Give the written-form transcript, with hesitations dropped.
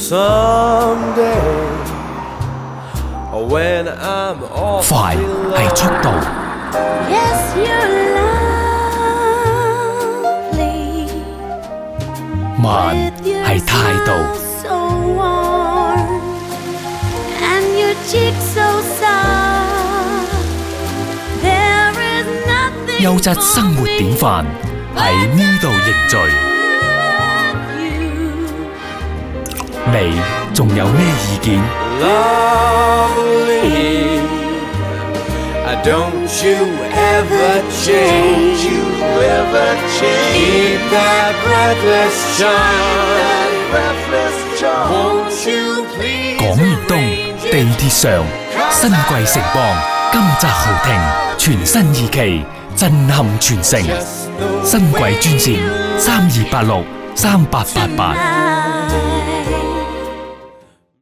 快係速度， Yes, you're lovely. 慢 With your 係態度， smile so warm and your cheeks so soft. There is nothing 優質生活典範喺呢度凝聚。你仲有咩意見？ Lovely, don't you ever change, you ever change. Keep that breathless charm, won't you please? 港粵東地鐵上新季城邦，今集豪庭全新二期，震撼全城。新季專線32863888。